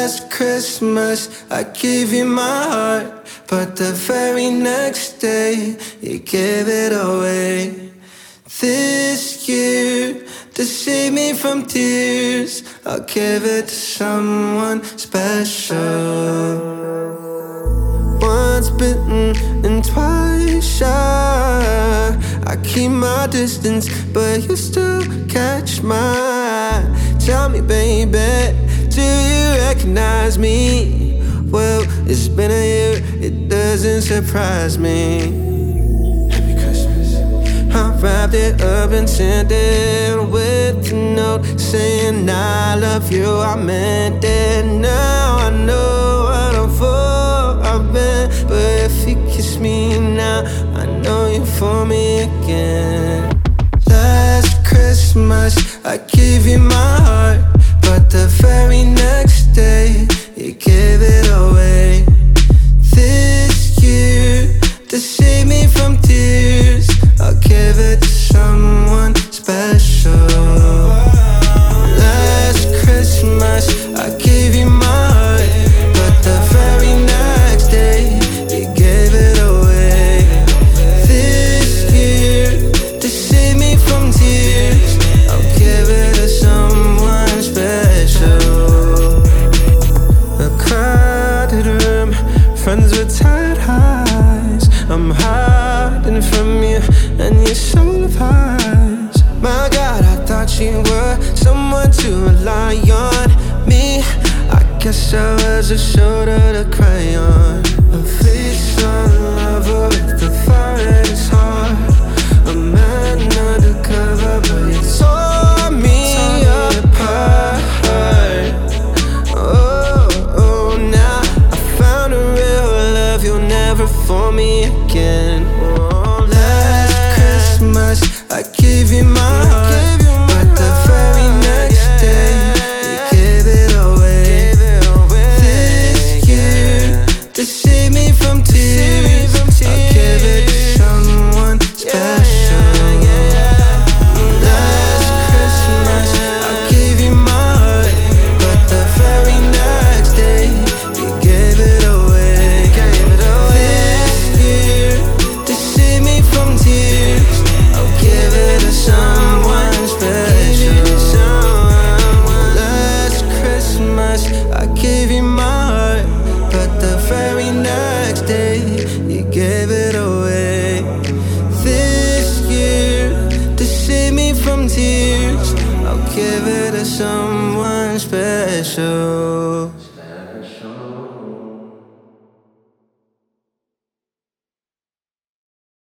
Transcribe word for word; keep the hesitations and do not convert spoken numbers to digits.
Last Christmas, I gave you my heart, but the very next day, you gave it away. This year, to save me from tears, I'll give it to someone special. Once bitten and twice shy, I keep my distance, but you still catch my eye. Tell me, baby, do you recognize me? Well, it's been a year, it doesn't surprise me. Happy Christmas. I wrapped it up and sent it with a note saying I love you, I meant it. Now I know what I'm for, I've been, but if you kiss me now, I know you're for me again. Last Christmas, I gave you my heart, but the very next day, you gave it away. This year, to save me from tears, I'll give it to someone special. Last Christmas, I gave you my heart, but the very next day, you gave it away. This year, to save me from tears, I'll give it to someone special. A crowded room, friends with tired eyes. I'm hiding from you and you're so lies. My God, I thought you were someone to rely on. Me, I guess I was a shoulder to cry on. A face-on lover with the fire in his heart. A man undercover, but he tore me apart. Oh, oh, now I found a real love, you'll never fool me again. Oh, last Christmas, I gave you my heart, but the very next day, you gave it away. This year, to save me from tears, I'll give it to someone special. Last Christmas, I gave you my heart, but the very next day, you gave it away. This year, to save me from tears, I'll give it to someone special. Last Christmas, I gave you my heart, but the very next day, you gave it away. This year, to save me from tears, I'll give it to someone special.